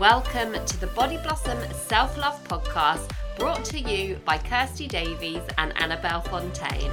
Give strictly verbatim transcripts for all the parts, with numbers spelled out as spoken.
Welcome to the Body Blossom Self-Love Podcast, brought to you by Kirsty Davies and Annabelle Fontaine.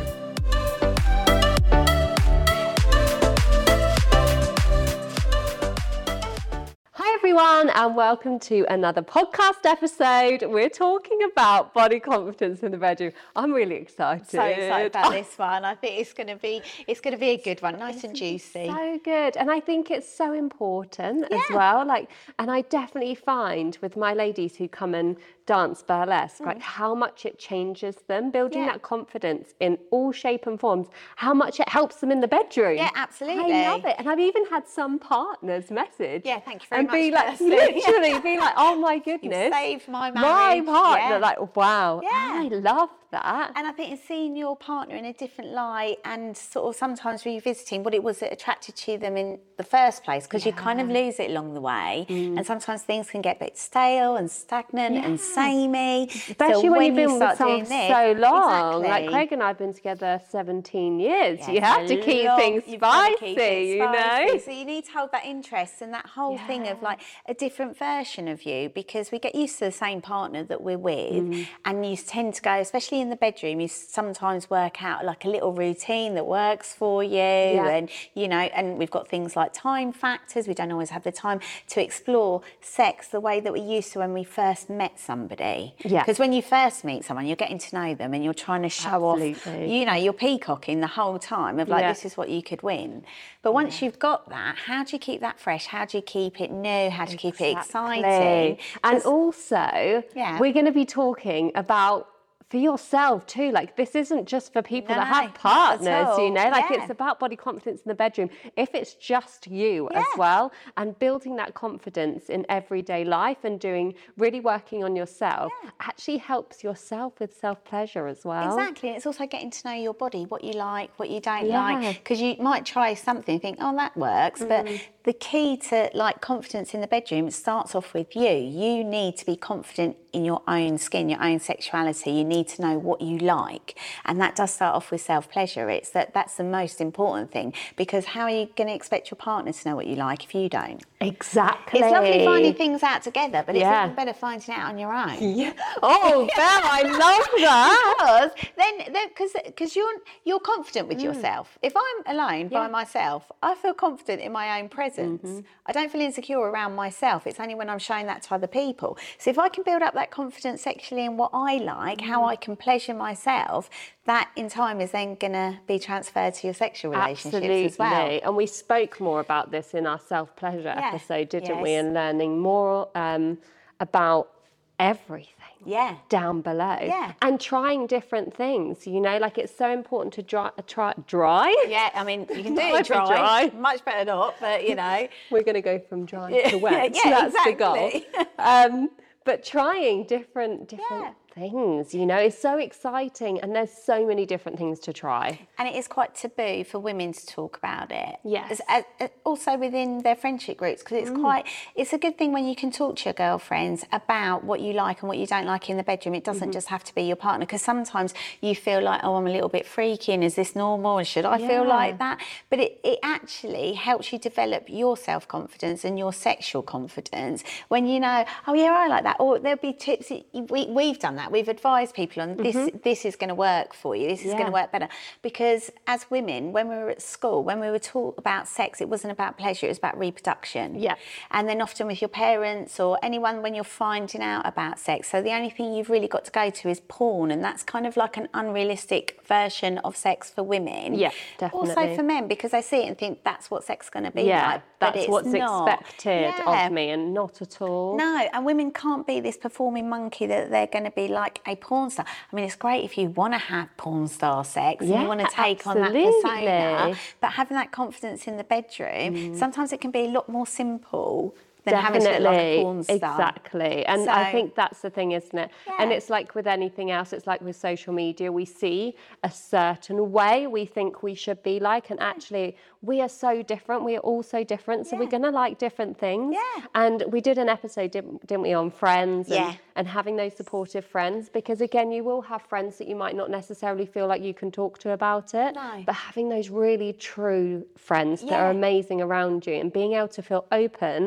Hi everyone, and welcome to another podcast episode. We're talking about body confidence in the bedroom. I'm really excited. So excited about this one. I think it's going to be it's going to be a good one, nice It's and juicy. So good, and I think it's so important Yeah. as well. Like, and I definitely find with my ladies who come and dance burlesque, Mm. like how much it changes them, building Yeah. that confidence in all shape and forms. How much it helps them in the bedroom. Yeah, absolutely. I love it, and I've even had some partners message. Yeah, thank you very and much, be like, Kirsty. literally, be like, oh my You goodness, saved my my marriage. partner. Yeah. Like, wow, Yeah. I love that. And I think it's seeing your partner in a different light, and sort of sometimes revisiting what it was that attracted to them in the first place, because you kind of lose it along the way. Mm. And sometimes things can get a bit stale and stagnant and samey. Especially so when, when you've been you with start someone doing this, so long. exactly. Like Craig and I have been together seventeen years. Yes, you have to a keep lot. things You've got to keep spicy, it you know? spicy. So you need to hold that interest and that whole thing of Yeah. like a different version of you, because we get used to the same partner that we're with, Mm. and you tend to go, especially in the bedroom, you sometimes work out like a little routine that works for you. And, you know, and we've got things like time factors. We don't always have the time to explore sex the way that we used to when we first met somebody. Yeah. Because when you first meet someone, you're getting to know them and you're trying to show off, Absolutely. you know, you're peacocking the whole time of like, Yeah. this is what you could win. But once you've got that, how do you keep that fresh? How do you keep it new? How do you keep it exciting? Exactly. And 'Cause- also, Yeah. we're going to be talking about for yourself too. Like, this isn't just for people No, that no, have not at partners, you all. know, like Yeah. it's about body confidence in the bedroom. If it's just you as Yeah. well, and building that confidence in everyday life and doing really working on yourself actually helps yourself with self-pleasure as well. Exactly, and it's also getting to know your body, what you like, what you don't Yeah. like, because you might try something and think, oh, that works, but the key to like confidence in the bedroom starts off with you. You need to be confident in your own skin, your own sexuality. You need to know what you like, and that does start off with self-pleasure. It's that that's the most important thing, because how are you going to expect your partner to know what you like if you don't? Exactly. It's lovely finding things out together, but it's Yeah. even better finding it out on your own. Yeah. Oh, Belle, I love that. Because then, then, because because you're you're confident with yourself. If I'm alone by Yeah. myself, I feel confident in my own presence. I don't feel insecure around myself. It's only when I'm showing that to other people. So if I can build up that confidence sexually in what I like, how I can pleasure myself, that in time is then going to be transferred to your sexual relationships Absolutely. as well. And we spoke more about this in our self-pleasure Yeah. episode, didn't we? Yes. And learning more um, about everything. Yeah. Down below. Yeah. And trying different things, you know, like it's so important to dry, try, dry? Yeah, I mean, you can do Might it be dry, dry. much better not, but you know. We're going to go from dry Yeah, to wet. yeah, That's exactly. the goal. Um, but trying different, different Yeah. things, you know, is so exciting, and there's so many different things to try. And it is quite taboo for women to talk about it. Yes. As, as, as- also within their friendship groups, because it's quite, it's a good thing when you can talk to your girlfriends about what you like and what you don't like in the bedroom. It doesn't just have to be your partner, because sometimes you feel like, oh, I'm a little bit freaky, and is this normal, and should I feel Yeah. like that? But it, it actually helps you develop your self-confidence and your sexual confidence when you know, oh yeah, I like that. Or there'll be tips, we, we've done that. We've advised people on this, this is going to work for you. This is Yeah. going to work better. Because as women, when we were at school, when we were taught about sex, it wasn't about pleasure, it was about reproduction. Yeah. And then often with your parents or anyone when you're finding out about sex. So the only thing you've really got to go to is porn. And that's kind of like an unrealistic version of sex for women. Yeah, definitely. Also for men, because they see it and think that's what sex is going to be Yeah, like. But that's it's what's not. expected Yeah. of me, and not at all. No, and women can't be this performing monkey that they're going to be like a porn star. I mean, it's great if you want to have porn star sex and Yeah, you want to take on that absolutely. persona, but having that confidence in the bedroom, sometimes it can be a lot more simple than having to look like a porn star. Exactly. And I So- think that's the thing, isn't it? And Yeah. it's like with anything else, it's like with social media, we see a certain way we think we should be like, and actually we are so different. We are all so different. So we're Yeah. going to like different things. Yeah. And we did an episode, didn't, didn't we, on friends and, Yeah. and having those supportive friends, because again, you will have friends that you might not necessarily feel like you can talk to about it, No. but having those really true friends that are Yeah. amazing around you and being able to feel open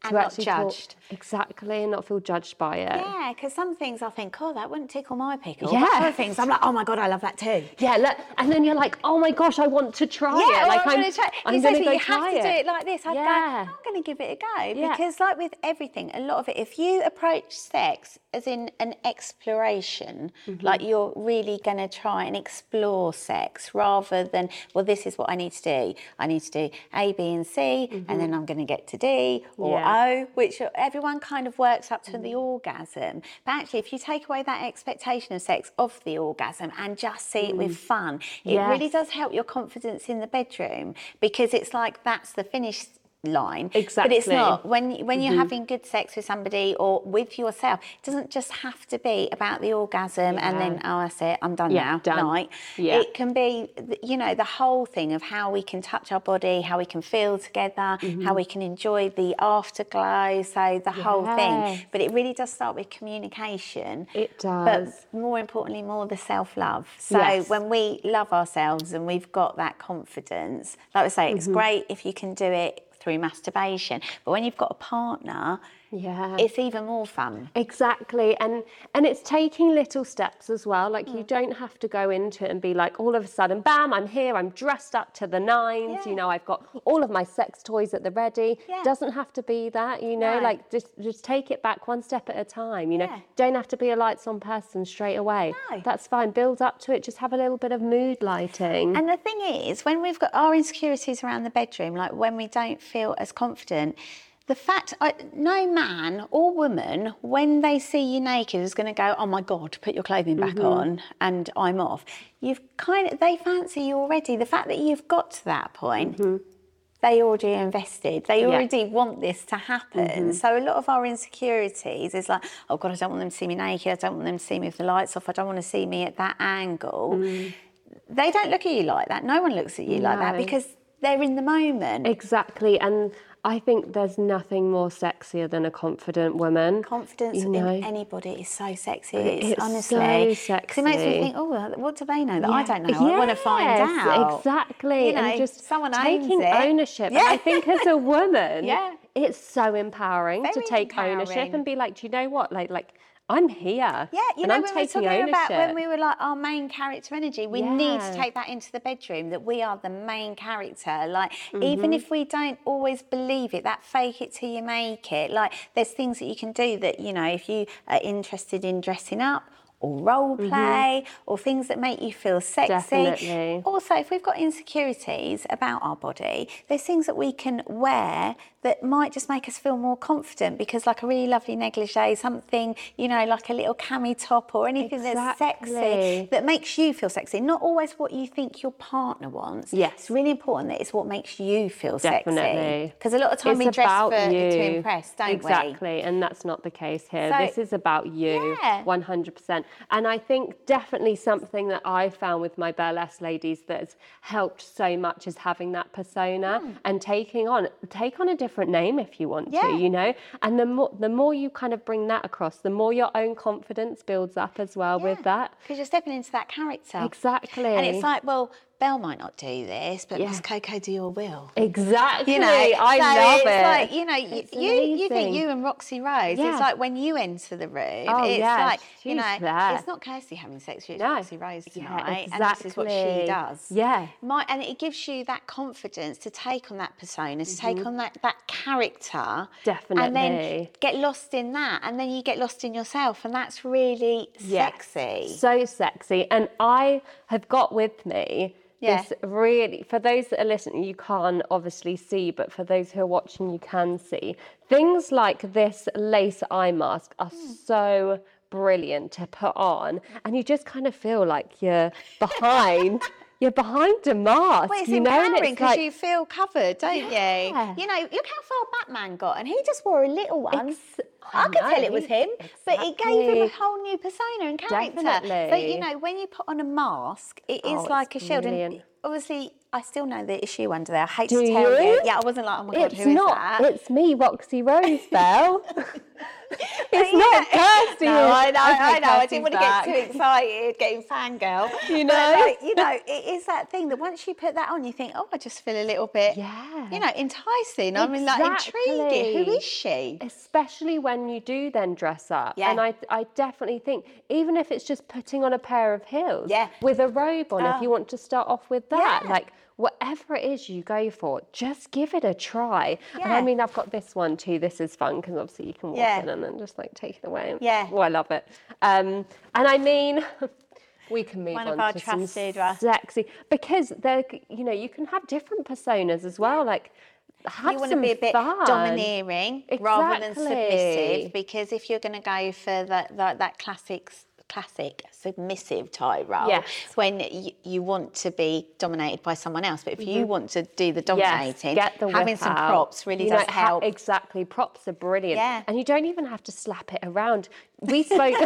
and to not actually talk- judged. Exactly, and not feel judged by it. Yeah, because some things I think, oh, that wouldn't tickle my pickle. Yeah. But other things I'm like, oh my God, I love that too. Yeah, look, and then you're like, oh my gosh, I want to try Yeah, it. or Like I'm, going to try. I'm You going say to to go me, you have try to do it. it like this. I'd Yeah. go, I'm going to give it a go. Yeah. Because like with everything, a lot of it, if you approach sex as in an exploration, Mm-hmm. like you're really going to try and explore sex rather than, well, this is what I need to do. I need to do A, B and C, and then I'm going to get to D or Mm-hmm. Yeah. O, which everyone kind of works up to the orgasm. But actually, if you take away that expectation of sex of the orgasm and just see it with fun, it really Yes. does help your confidence in the bedroom, because it's like that's the finish line. Exactly. But it's not. When when you're having good sex with somebody or with yourself, it doesn't just have to be about the orgasm and then, oh, that's it, I'm done Yeah, now, done. night. Yeah. It can be, you know, the whole thing of how we can touch our body, how we can feel together, how we can enjoy the afterglow, so the whole thing. Yes. But it really does start with communication. It does. But more importantly, more the self-love. So Yes. when we love ourselves and we've got that confidence, like I say, it's great if you can do it through masturbation. But when you've got a partner, Yeah. it's even more fun. Exactly, and and it's taking little steps as well. Like you don't have to go into it and be like, all of a sudden, bam, I'm here, I'm dressed up to the nines. Yeah. You know, I've got all of my sex toys at the ready. Yeah. Doesn't have to be that. You know, No. like just just take it back one step at a time. You know, Yeah. don't have to be a lights on person straight away. No. That's fine. Build up to it. Just have a little bit of mood lighting. And the thing is, when we've got our insecurities around the bedroom, like when we don't feel as confident, the fact, I, no man or woman, when they see you naked, is going to go, oh my God, put your clothing back on and I'm off. You've kind of, they fancy you already. The fact that you've got to that point, they already invested. They Yeah. already want this to happen. So a lot of our insecurities is like, oh God, I don't want them to see me naked. I don't want them to see me with the lights off. I don't want to see me at that angle. They don't look at you like that. No one looks at you like that No. because they're in the moment. Exactly, and I think there's nothing more sexier than a confident woman. Confidence you know? in anybody is so sexy. It's It's, so honestly, sexy. it makes me think, oh, well, what do they know that I don't know? I want to find Yes, out. Exactly, You know, and just someone owns taking it. ownership. And Yeah. I think as a woman, Yeah. it's so empowering to Very take ownership empowering. and be like, do you know what? Like, like I'm here. Yeah, you and know, I'm when we were taking talking ownership. about when we were like our main character energy, we need to Yeah. take that into the bedroom, that we are the main character. Like, Mm-hmm. even if we don't always believe it, that fake it till you make it, like, there's things that you can do that, you know, if you are interested in dressing up, or role play, or things that make you feel sexy. Definitely. Also, if we've got insecurities about our body, there's things that we can wear that might just make us feel more confident, because like a really lovely negligee, something, you know, like a little cami top or anything that's Exactly. sexy, that makes you feel sexy. Not always what you think your partner wants. Yes. It's really important that it's what makes you feel Definitely. sexy. Because a lot of time It's we dress about for, you. to impress, don't we? Exactly, and that's not the case here. So- This is about you, Yeah. one hundred percent. And I think definitely something that I found with my burlesque ladies that has helped so much is having that persona and taking on, take on a different name if you want Yeah. to, you know? And the more, the more you kind of bring that across, the more your own confidence builds up as well with that. Because you're stepping into that character. Exactly. And it's like, well, Belle might not do this, but Yeah. Miss Coco do your will. Exactly. You know, I so love it's it. like, you know, you, It's you, you think amazing. you and Roxy Rose, Yeah. it's like when you enter the room, Oh, it's yes, like, you she's know, there. it's not Kirsty having sex with you, it's No. Roxy Rose Yeah, tonight, and this is what she exactly. does. Yeah. My, and it gives you that confidence to take on that persona, to Mm-hmm. take on that, that character. And Definitely. then get lost in that, and then you get lost in yourself, and that's really Yes, sexy. So sexy. And I have got with me Yeah. this really, for those that are listening, you can't obviously see, but for those who are watching, you can see. Things like this lace eye mask are Hmm. so brilliant to put on. And you just kind of feel like you're behind. You're behind a mask, Well, it's you know, and empowering it's because like, you feel covered, don't Yeah. you? You know, look how far Batman got, and he just wore a little one. Ex- I, I could tell know, it was him, but it gave him exactly. a whole new persona and character. Definitely. So, you know, when you put on a mask, it is Oh, like a it's shield. And brilliant. obviously, I still know the issue under there. I hate Do to tell you? you. Yeah, I wasn't like, oh my God, It's who is not. that? It's me, Roxy Rosebell. It's Yeah. not Kirsty. No, I know, Okay, I know. I Kirsty's didn't want to back. get too excited, getting fangirl. You But, know? like, you know, it is that thing that once you put that on, you think, oh, I just feel a little bit, Yeah. you know, enticing. I mean, like, intriguing. Who is she? Especially when you do then dress up. Yeah. And I, I definitely think, even if it's just putting on a pair of heels Yeah. with a robe on, if Oh. you want to start off with that, Yeah. like whatever it is you go for, just give it a try. And I Yeah. mean, I've got this one too. This is fun because obviously you can walk Yeah. in and then just like take it away. Yeah. Oh, I love it. Um, and I mean, we can move One on of our to some trusted, uh, sexy, because they're, you know, you can have different personas as well. Like, have You want some to be a bit fun. domineering rather than Exactly. submissive, because if you're going to go for that, that, that classic classic submissive type role, Yes. when you, you want to be dominated by someone else, but if you want to do the dominating, yes, get the having whip some out. props really You does know, ha- help. Exactly, props are brilliant. Yeah. And you don't even have to slap it around. We spoke.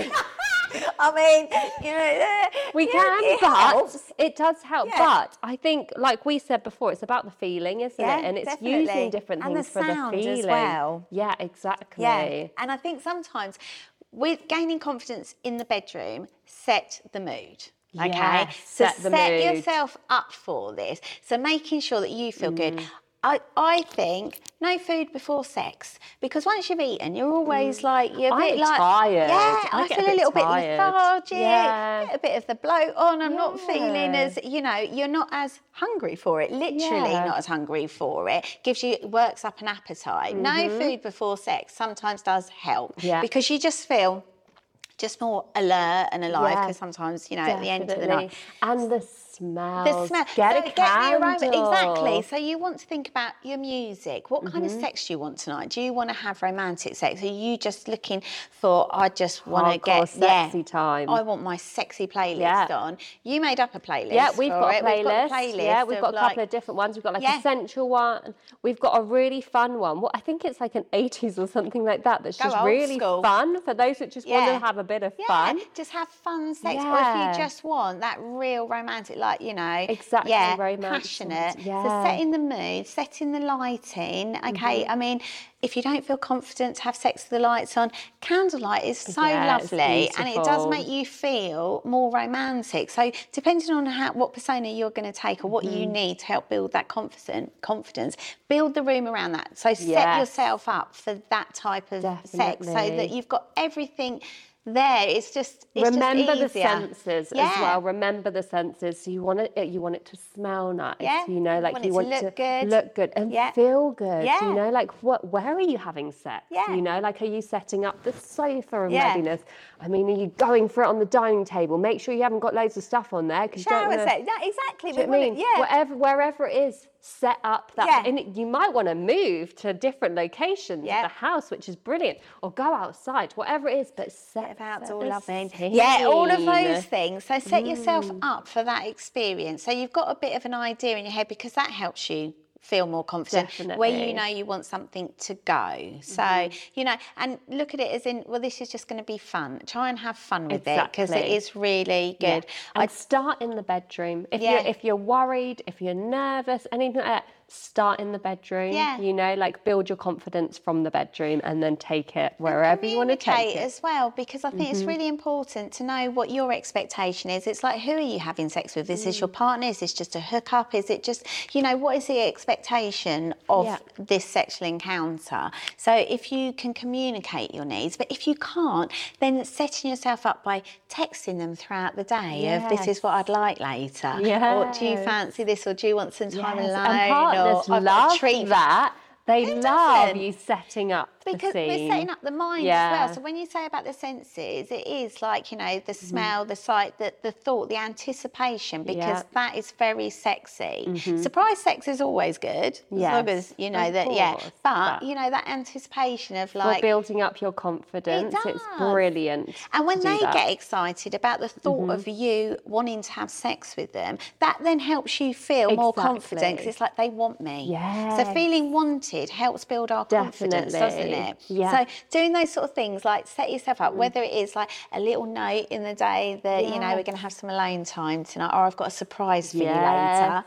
I mean, you know, uh, We yeah, can, it but helps. it does help. Yeah. But I think, like we said before, it's about the feeling, isn't Yeah, it? And it's definitely. using different And the things for the sound as feeling. well. Yeah, exactly. Yeah, and I think sometimes with gaining confidence in the bedroom, set the mood. Okay, Yes, so set the set mood. yourself up for this. So making sure that you feel Mm. good. I, I think no food before sex, because once you've eaten, you're always like, you're a I'm bit like, tired. yeah, I I, get a feel a, bit little tired. bit lethargic, Yeah. get a bit of the bloat on. I'm not feeling Yeah. as, you know, you're not as hungry for it. Literally Yeah. not as hungry for it. Gives you, works up an appetite. No food before sex sometimes does help, Mm-hmm. Yeah. because you just feel just more alert and alive, Yeah. because sometimes, you know, at the end of the Definitely. night, And the smells. the smell. Get so a get candle. the aroma. Exactly. So you want to think about your music. What kind Mm-hmm. of sex do you want tonight? Do you want to have romantic sex? Are you just looking for, I just want to Hardcore get sexy yeah, time. I want my sexy playlist Yeah. on. You made up a playlist. Yeah, we've for got, it. a playlist. We've got a playlist. Yeah, we've of got a couple like, of different ones. We've got like Yeah. a sensual one. We've got a really fun one. What I think it's like an eighties or something like that. That's Go just old really school. fun for those that just want Yeah. to have a bit of yeah, fun. just have fun sex. Or if Yeah. you just want that real romantic, like, you know, Exactly, yeah, romance passionate. and- So yeah. setting the mood, setting the lighting. Okay, Mm-hmm. I mean, if you don't feel confident to have sex with the lights on, candlelight is so Yeah, it's lovely, and it does beautiful. make you feel more romantic. So depending on how what persona you're going to take or what you Mm-hmm. need to help build that confidence, confidence, build the room around that. So set Yes. yourself up for that type of sex, so that Definitely. you've got everything there. It's just it's Remember just the easier. senses Yeah. as well. Remember the senses. So you want it. You want it to smell nice. Yeah. You know, like Want you it to want look good. look good and Yeah. feel good. Yeah. You know, like what? Where are you having sex? Yeah. You know, like are you setting up the sofa and Yeah. readiness? I mean, are you going for it on the dining table? Make sure you haven't got loads of stuff on there because you don't Shower wanna, set. Yeah, exactly. Do you know We what I want mean? it- yeah. Whatever, wherever it is, set up that. Yeah. And it- you might want to move to different locations Yeah. of the house, which is brilliant, or go outside, whatever it is. But set, Bit of outdoor set the loving. scene. Yeah, all of those things. So set yourself Mm. up for that experience. So you've got a bit of an idea in your head, because that helps you feel more confident where you Definitely. know you want something to go. So, Mm-hmm. you know, and look at it as in, well, this is just going to be fun. Try and have fun with it, because it Exactly. is really Yeah. good. And I start in the bedroom. If Yeah. you're if you're worried, if you're nervous, anything like that, start in the bedroom. Yeah. You know, like build your confidence from the bedroom and then take it wherever you want to take communicate it. as well, because I think Mm-hmm. it's really important to know what your expectation is. It's like, who are you having sex with? Is Mm. this your partner? Is this just a hookup? Is it just, you know, what is the expectation of Yeah. this sexual encounter? So if you can communicate your needs, but if you can't, then setting yourself up by texting them throughout the day of, this is what I'd like later. Or do you Yes. fancy this, or do you want some time Yes, alone? and partners or I've got a love treat. that. They Who love doesn't? you setting up Because the scene. we're setting up the mind Yeah. as well. So when you say about the senses, it is like, you know, the Mm-hmm. smell, the sight, the, the thought, the anticipation, because Yeah. that is very sexy. Surprise sex is always good. As long Yes, as, you know, of that, yeah. course, But, but- you know, that anticipation of For like, building up your confidence, it's does. brilliant. and when to do they that. Mm-hmm. get excited about the thought of you wanting to have sex with them, that then helps you feel more confident, because Exactly. it's like, they want me. So Yes. feeling wanted helps build our confidence, doesn't Definitely. it? Yeah. So doing those sort of things, like set yourself up, whether it is like a little note in the day that, you know, we're going to have some alone time tonight, or I've got a surprise for you Yes. later.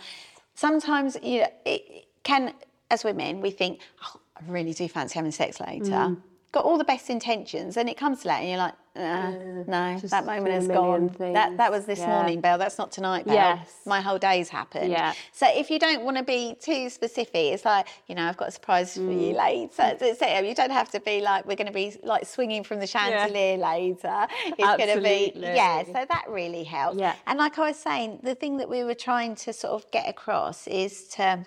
sometimes, you know, it can, as women, we think, oh, I really do fancy having sex later. Mm. Got all the best intentions, and it comes to that, and you're like, uh, uh, no, that moment is gone. Things. That that was this yeah. morning, Belle. That's not tonight, Belle. Yes. My whole day's happened. Yeah. So if you don't want to be too specific, it's like, you know, I've got a surprise mm. for you later. So you don't have to be like, we're going to be like swinging from the chandelier yeah. later. It's going to be, yeah. So that really helps. Yeah. And like I was saying, the thing that we were trying to sort of get across is to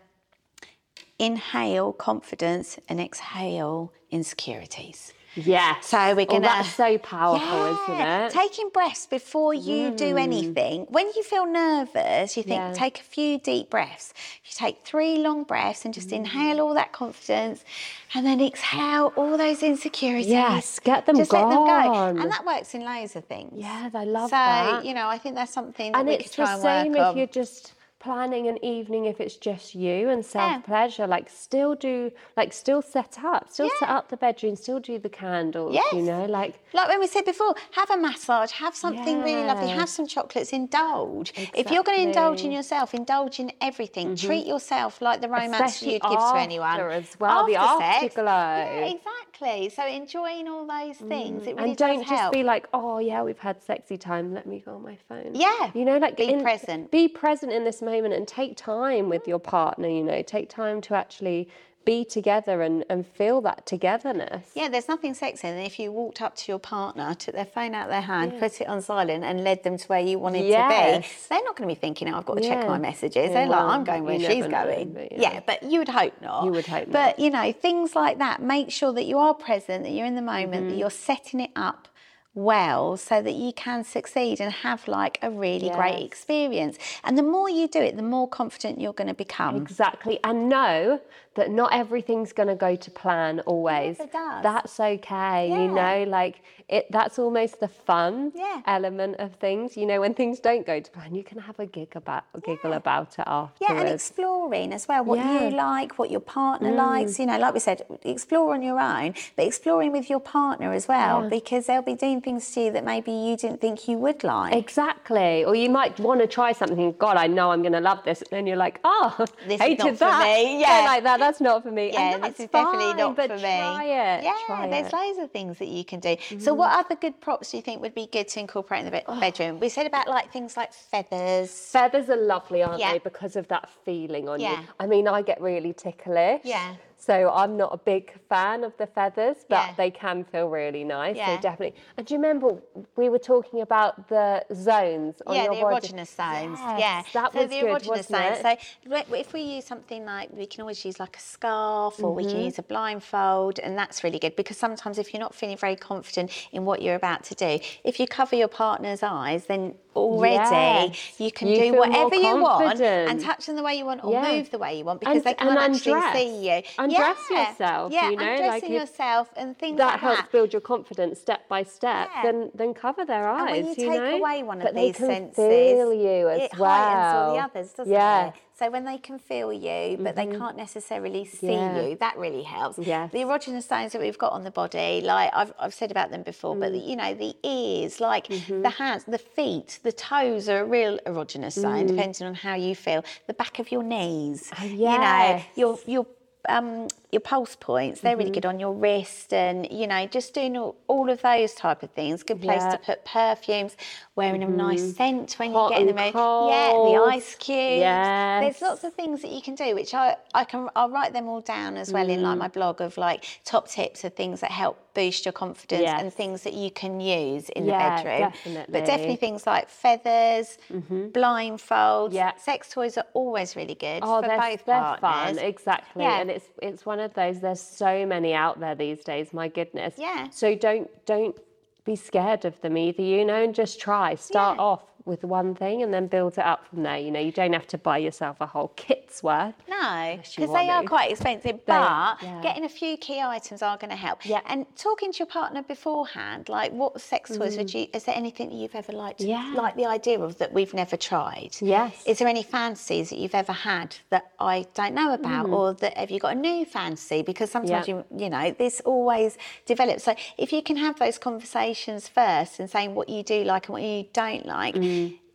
inhale confidence and exhale insecurities. Yeah. So we're going to... Oh, that's so powerful, yeah, isn't it? Taking breaths before you mm. do anything. When you feel nervous, you think, yeah. take a few deep breaths. You take three long breaths and just mm. inhale all that confidence and then exhale all those insecurities. Yes, get them just gone. Just let them go. And that works in loads of things. Yeah, I love so, that. So, you know, I think that's something that and we could try and work on. And it's the same if you're just... planning an evening if it's just you and self-pleasure, yeah. like still do, like still set up, still yeah. set up the bedroom, still do the candles, yes. you know, like... Like when we said before, have a massage, have something yeah. really lovely, have some chocolates, indulge. Exactly. If you're going to indulge in yourself, indulge in everything. Mm-hmm. Treat yourself like the romance Especially you'd give to anyone. As well, after the afterglow. Yeah, exactly. So enjoying all those things, mm. it really and don't does just help. be like, oh yeah, we've had sexy time, let me go on my phone. Yeah. You know, like... Be in, present. Be present in this moment and take time time with your partner, you know, take time to actually be together and, and feel that togetherness. Yeah, there's nothing sexier than if you walked up to your partner, took their phone out of their hand, yeah. put it on silent and led them to where you wanted yes. to be. They're not going to be thinking, oh, I've got to yeah. check my messages. Yeah, They're well, like, I'm going where she's going. Know, but yeah. yeah, but you would hope not. You would hope not. But, you know, things like that, make sure that you are present, that you're in the moment, mm-hmm. that you're setting it up well so that you can succeed and have like a really yes. great experience. And the more you do it, the more confident you're going to become. Exactly. And know that not everything's going to go to plan always. It does. That's okay. Yeah. You know, like it, that's almost the fun yeah. element of things. You know, when things don't go to plan, you can have a gig about, a giggle yeah. about it afterwards. Yeah, and exploring as well what yeah. you like, what your partner mm. likes. You know, like we said, explore on your own, but exploring with your partner as well, yeah. because they'll be doing things to you that maybe you didn't think you would like. Exactly. Or you might want to try something. God, I know I'm going to love this. And then you're like, oh, this hated is not that. For me. Yeah, like that. That's not for me. Yeah, and this is fine, definitely not but for me. Try it. Yeah, try there's it. loads of things that you can do. Mm. So, what other good props do you think would be good to incorporate in the be- oh. bedroom? We said about like things like feathers. Feathers are lovely, aren't yeah. they? Because of that feeling on yeah. you. I mean, I get really ticklish. Yeah. So I'm not a big fan of the feathers, but yeah. they can feel really nice. Yeah. So definitely. And do you remember we were talking about the zones on yeah, your the body? erogenous zones. Yes, yeah, that so was the good, erogenous wasn't zones. it? So if we use something like, we can always use like a scarf, or mm-hmm. we can use a blindfold, and that's really good because sometimes if you're not feeling very confident in what you're about to do, if you cover your partner's eyes, then already yes. you can you do whatever you want and touch them the way you want or yeah. move the way you want because and, they can't actually undress. see you. Undress yeah. yourself, yeah, you know, undressing like yourself and things that like helps that. build your confidence step by step. Yeah. Then, then cover their eyes. And when you, you take know? away one but of these they can senses, feel you as it well. heightens all the others, doesn't yeah. it? So when they can feel you, but mm-hmm. they can't necessarily see yeah. you, that really helps. Yes. The erogenous zones that we've got on the body, like I've, I've said about them before, mm. but the, you know, the ears, like mm-hmm. the hands, the feet, the toes are a real erogenous zone, mm. depending on how you feel. The back of your knees, oh, yes. you know, your your um your pulse points, they're mm-hmm. really good on your wrist, and you know, just doing all, all of those type of things. Good place yeah. to put perfumes, wearing mm-hmm. a nice scent when Hot you get in the mood. cold. Yeah, the ice cubes. Yes. There's lots of things that you can do, which I, I can I'll write them all down as well mm. in like my blog of like top tips of things that help boost your confidence yes. and things that you can use in yeah, the bedroom. Definitely. But definitely things like feathers, mm-hmm. blindfolds. Yeah. Sex toys are always really good oh, for they're, both they're partners. Fun, exactly. Yeah. And it's it's one of those. There's so many out there these days. My goodness. Yeah. So don't don't be scared of them either. You know, and just try. Start yeah. off with one thing and then build it up from there. You know, you don't have to buy yourself a whole kit's worth. No, because they are quite expensive, but are, yeah. getting a few key items are going to help. Yeah. And talking to your partner beforehand, like what sex toys mm. would you, is there anything that you've ever liked, yeah. like the idea of that we've never tried? Yes. Is there any fantasies that you've ever had that I don't know about, mm. or that have you got a new fantasy? Because sometimes, yeah. you, you know, this always develops. So if you can have those conversations first and saying what you do like and what you don't like, mm.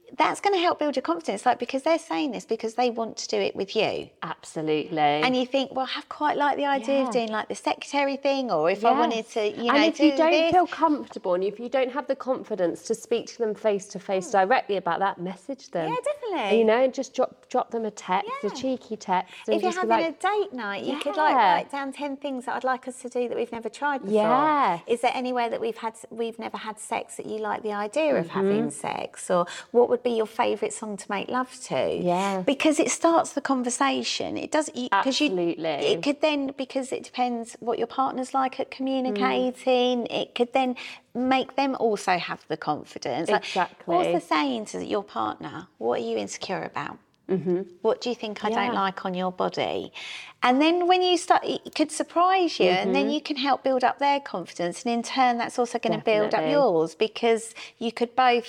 that's going to help build your confidence, like, because they're saying this because they want to do it with you. Absolutely. And you think, well, I quite like the idea Yeah. of doing like the secretary thing, or if Yes. I wanted to, you know, and if do you don't this. feel comfortable and if you don't have the confidence to speak to them face to face directly about that, message them. Yeah, definitely. You know, and just drop drop them a text, Yeah. a cheeky text. And If you're just be having like, a date night, you could like Yeah. write down ten things that I'd like us to do that we've never tried before. Yes. Is there anywhere that we've had we've never had sex that you like the idea of Mm-hmm. having sex? Or what would be your favourite song to make love to? Yeah. Because it starts the conversation. It does because you Absolutely. it could then, because it depends what your partner's like at communicating, Mm. it could then make them also have the confidence. Like, Exactly. what's the saying to your partner? What are you insecure about? Mm-hmm. What do you think I don't Yeah. like on your body? And then when you start, it could surprise you, and then you can help build up their confidence, and in turn, that's also going to build up Definitely. yours, because you could both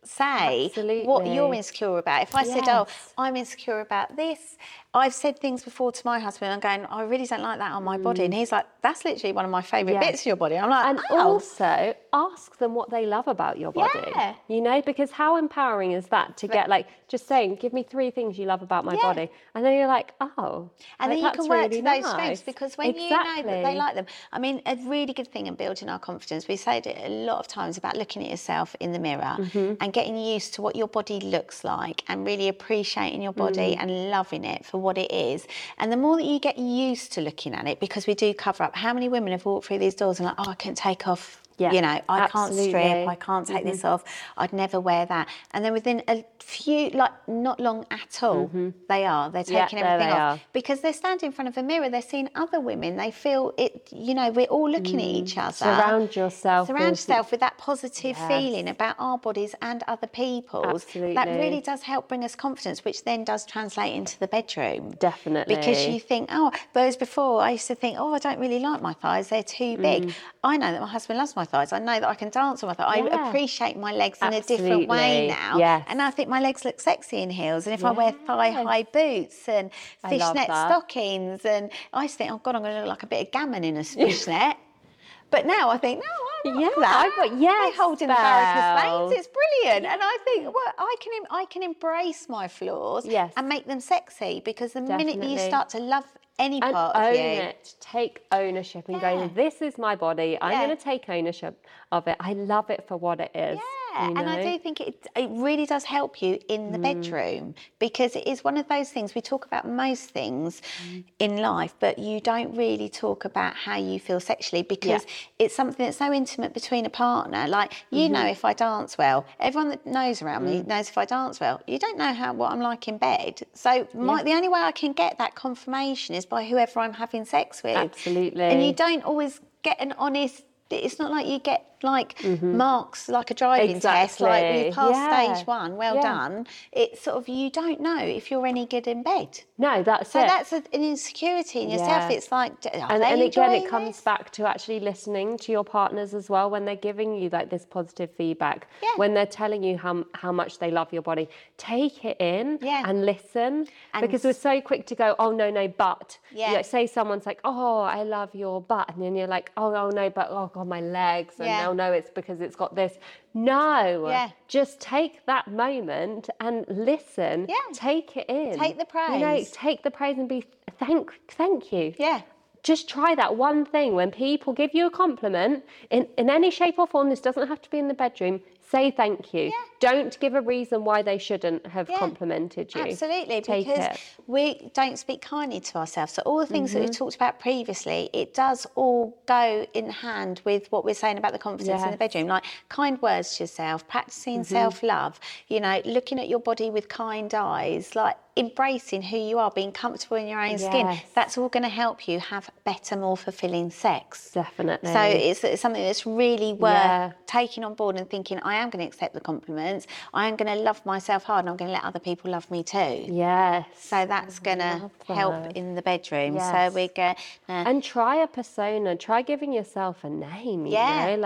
say what Absolutely. you're insecure about. If I said, "Oh, Yes. I'm insecure about this," I've said things before to my husband. I'm going, "I really don't like that on my body," and he's like, "That's literally one of my favourite Yes. bits of your body." I'm like, And "Oh." also ask them what they love about your body. Yeah. You know, because how empowering is that to get like just saying, give me three things you love about my Yeah. body. And then you're like, oh. And like, then you that's can work really to those nice. strengths, because when you know that they like them. I mean, a really good thing in building our confidence, we say it a lot of times about looking at yourself in the mirror Mm-hmm. and getting used to what your body looks like, and really appreciating your body Mm. and loving it for what it is. And the more that you get used to looking at it, because we do cover up, how many women have walked through these doors and like, oh, I can't take off. Yeah, You know, I can't absolutely. strip, I can't take this off, I'd never wear that. And then within a few, like not long at all, they are, they're Yeah, taking there everything they off. are. Because they're standing in front of a mirror, they're seeing other women, they feel it, you know, we're all looking at each other. Surround yourself Surround with- yourself with that positive Yes. feeling about our bodies and other people's. That Absolutely. really does help bring us confidence, which then does translate into the bedroom. Definitely. Because you think, oh, whereas before I used to think, oh, I don't really like my thighs, they're too big. I know that my husband loves my thighs. I know that I can dance on my thighs. I Yeah. appreciate my legs in a different way Absolutely. now. Yes. And I think my legs look sexy in heels. And if I wear thigh-high boots and I love fishnet that. stockings, and I used to think, oh God, I'm going to look like a bit of gammon in a fishnet. But now I think, no, I like Yeah, that. I've got- yes, They hold in the varicose Belle. veins. It's brilliant. And I think, well, I can em- I can embrace my flaws Yes. and make them sexy, because the minute that you Definitely. start to love any and part own of you, it. Take ownership and Yeah. go, this is my body. I'm Yeah. going to take ownership of it. I love it for what it is. Yeah, you and I know? do think it it really does help you in the Mm. bedroom, because it is one of those things we talk about most things Mm. in life, but you don't really talk about how you feel sexually, because it's something that's so intimate between a partner. Like, you Mm-hmm. know, if I dance well, everyone that knows around Mm. me knows if I dance well. You don't know how what I'm like in bed, so my, the only way I can get that confirmation is by whoever I'm having sex with. Absolutely. And you don't always get an honest. It's not like you get like marks like a driving test, like Exactly. you've passed Yeah. stage one, well Yeah. done. It's sort of, you don't know if you're any good in bed. No, that's So it. that's a, an insecurity in yourself. Yeah. It's like, are and, they and again, enjoying it comes this? back to actually listening to your partners as well when they're giving you like this positive feedback. Yeah. When they're telling you how how much they love your body, take it in Yeah. and listen. And because we're so quick to go, oh no, no, but. Yeah. You know, say someone's like, oh, I love your butt, and then you're like, oh, oh no, but oh god, my legs, and Yeah. oh no, it's because it's got this. No, Yeah. just take that moment and listen. Yeah. Take it in. Take the You know, praise. take the praise and be thank, thank you. Yeah. Just try that one thing. When people give you a compliment in, in any shape or form, this doesn't have to be in the bedroom, say thank you. Don't give a reason why they shouldn't have Yeah. complimented you. Absolutely, Take because it. we don't speak kindly to ourselves. So all the things that we Mm-hmm. talked about previously, it does all go in hand with what we're saying about the confidence in the Yes. bedroom. Like kind words to yourself, practicing Mm-hmm. self-love, you know, looking at your body with kind eyes, like embracing who you are, being comfortable in your own skin. Yes. That's all going to help you have better, more fulfilling sex. Definitely. So it's, it's something that's really worth Yeah. taking on board and thinking, I am going to accept the compliments. I am going to love myself hard, and I'm going to let other people love me too. Yes. So that's going to love help that. in the bedroom. Yes. So we're going to... And try a persona. Try giving yourself a name. You Yeah. know, like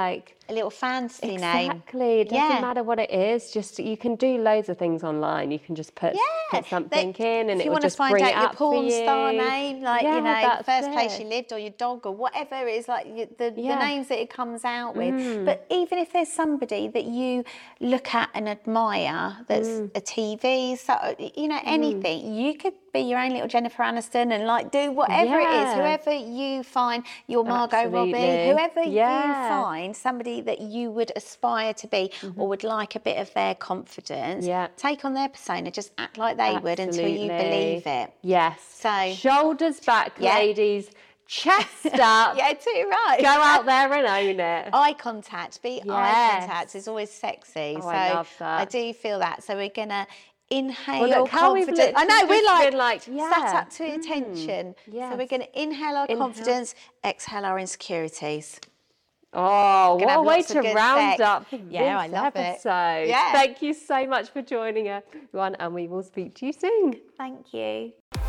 a little fancy name. Exactly. It doesn't Yeah. matter what it is. Just you can do loads of things online. You can just put, Yeah, put something they- in, and if it you will want to just find bring out it your up for porn star you. name, like Yeah, you know, the that's first place it. you lived, or your dog, or whatever it is, like you, the, Yeah. the names that it comes out with. Mm. But even if there's somebody that you look at and admire, that's Mm. a T V, so you know, anything, you could be your own little Jennifer Aniston and like do whatever it is, Yeah. whoever you find, your Margot Robbie, Absolutely. whoever Yeah. you find, somebody that you would aspire to be or would like a bit of their confidence, Yeah. take on their persona, just act like they would until you Absolutely. believe it. Yes. So- shoulders back, Yeah. ladies. Chest up. Yeah, too right. Go out there and own it. Eye contact, be eye Yes. contact is always sexy. Oh, so I love that. I do feel that. So we're gonna inhale Well, look how we've confidence. I know literally we're just like, been like, sat yeah. up to attention. So yes. we're gonna inhale our Inhale. confidence, exhale our insecurities. Oh, Gonna what a have way lots of to good round sex. up Yeah, I this love it. episode. Yeah. Thank you so much for joining us, everyone, and we will speak to you soon. Thank you.